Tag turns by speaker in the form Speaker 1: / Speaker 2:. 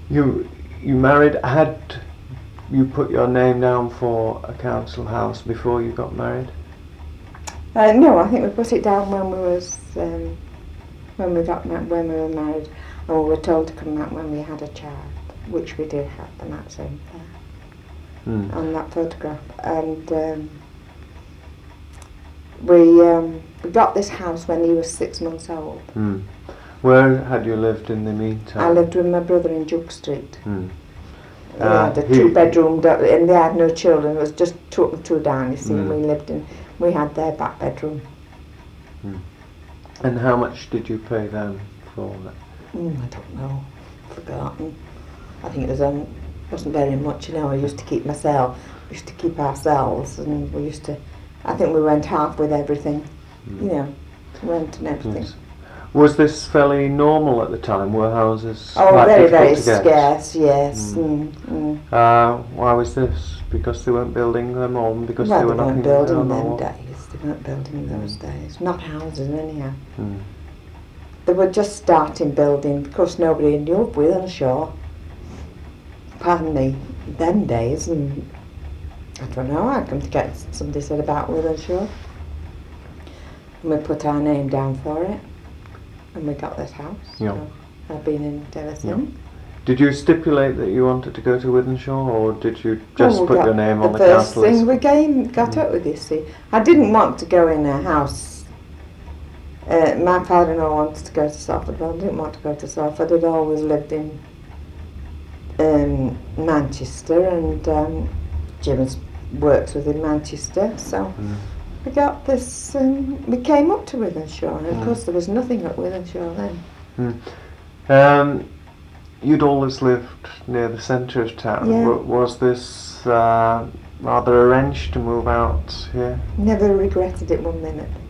Speaker 1: You married, had you put your name down for a council house before you got married?
Speaker 2: No, I think we put it down when we were married, and we were told to come out when we had a child, which we did have, and that's in there on that photograph. And we got this house when he was 6 months old.
Speaker 1: Where had you lived in the meantime?
Speaker 2: I lived with my brother in Duke Street. They had a 2-bedroom, and they had no children. It was just two up and two down, you see. We had their back bedroom.
Speaker 1: And how much did you pay them for that?
Speaker 2: I don't know. Forgotten. I think it wasn't very much, you know. I used to keep myself. We used to keep ourselves, and we used to. I think we went half with everything, you know, rent and everything.
Speaker 1: Yes. Was this fairly normal at the time? Were houses
Speaker 2: quite very, very
Speaker 1: to get?
Speaker 2: Scarce, yes.
Speaker 1: Why was this? Because they weren't building them, or because they were
Speaker 2: weren't
Speaker 1: knocking
Speaker 2: building
Speaker 1: them
Speaker 2: them
Speaker 1: down?
Speaker 2: days. They weren't building in those days. Not houses, anyhow. They were just starting building because nobody knew of Wythenshawe. Pardon me, them days, and I don't know. I come to get somebody said about Wythenshawe, and we put our name down for it. And we got this house.
Speaker 1: Yeah.
Speaker 2: So I've been in it ever since.
Speaker 1: Did you stipulate that you wanted to go to Wythenshawe, or did you just put your name on the
Speaker 2: first
Speaker 1: council
Speaker 2: thing
Speaker 1: list?
Speaker 2: we got up with, you see. I didn't want to go in a house. My father-in-law wanted to go to Salford, but I didn't want to go to Salford. I'd always lived in Manchester, and Jim's works was in Manchester, so we got this, we came up to Wythenshawe, and of course there was nothing at Wythenshawe then.
Speaker 1: You'd always lived near the centre of town.
Speaker 2: Yeah.
Speaker 1: Was this rather arranged to move out here?
Speaker 2: Never regretted it one minute.